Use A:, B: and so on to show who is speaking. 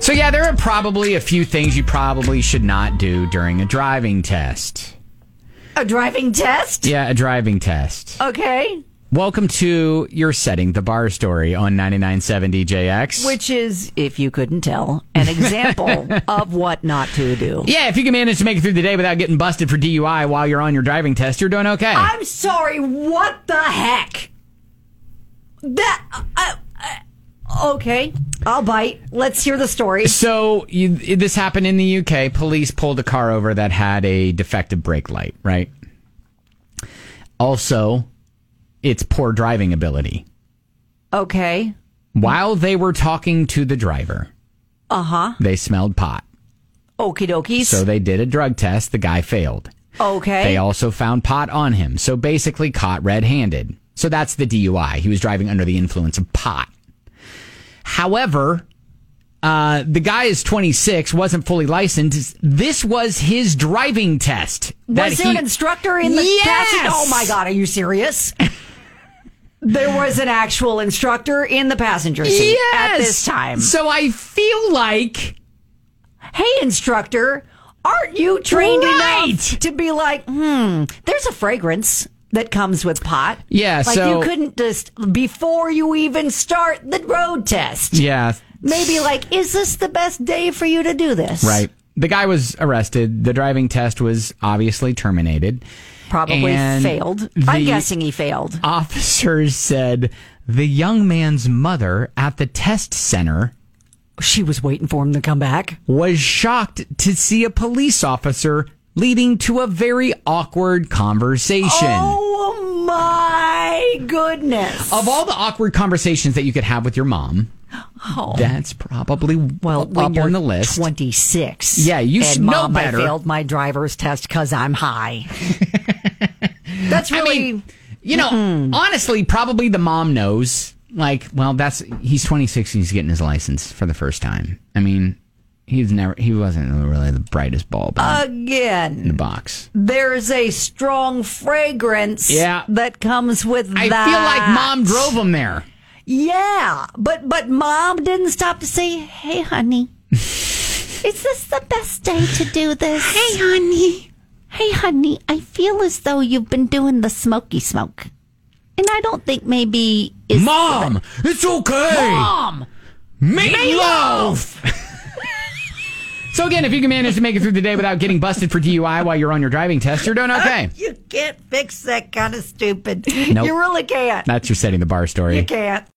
A: So, yeah, there are probably a few things you probably should not do during a driving test.
B: A driving test?
A: Yeah, a driving test.
B: Okay.
A: Welcome to your Setting the Bar story on 99.7 DJX.
B: Which is, if you couldn't tell, an example of what not to do.
A: Yeah, if you can manage to make it through the day without getting busted for DUI while you're on your driving test, you're doing okay.
B: I'm sorry, what the heck? Okay, I'll bite. Let's hear the story.
A: So, this happened in the UK. Police pulled a car over that had a defective brake light, right? Also, it's poor driving ability.
B: Okay.
A: While they were talking to the driver, they smelled pot.
B: Okie dokies.
A: So they did a drug test. The guy failed.
B: Okay.
A: They also found pot on him. So basically caught red-handed. So that's the DUI. He was driving under the influence of pot. However, the guy is 26, wasn't fully licensed. This was his driving test.
B: Was there an instructor in the passenger? Oh my God, are you serious? There was an actual instructor in the passenger seat at this time.
A: So I feel like...
B: Hey, instructor, aren't you trained enough to be like, there's a fragrance that comes with pot?
A: Yeah,
B: like
A: so...
B: you couldn't just, before you even start the road test.
A: Yeah.
B: Maybe like, is this the best day for you to do this?
A: Right. The guy was arrested. The driving test was obviously terminated.
B: Probably failed. I'm guessing he failed.
A: Officers said the young man's mother at the test center...
B: She was waiting for him to come back.
A: ...was shocked to see a police officer, leading to a very awkward conversation.
B: Oh, my goodness.
A: Of all the awkward conversations that you could have with your mom... That's probably up on the list.
B: 26.
A: Yeah, you should know better.
B: I failed my driver's test because I'm high. That's really...
A: honestly, probably the mom knows. Like, well, he's 26 and he's getting his license for the first time. I mean, he wasn't really the brightest bulb in the box.
B: There's a strong fragrance that comes with
A: I feel like mom drove him there.
B: Yeah, but mom didn't stop to say, hey, honey, is this the best day to do this?
A: Hey, honey.
B: Hey, honey, I feel as though you've been doing the smoky smoke. And I don't think maybe...
A: Mom, it's okay.
B: Mom,
A: make love. So again, if you can manage to make it through the day without getting busted for DUI while you're on your driving test, you're doing okay.
B: You can't fix that kind of stupid.
A: Nope.
B: You really can't.
A: That's your Setting the Bar story.
B: You can't.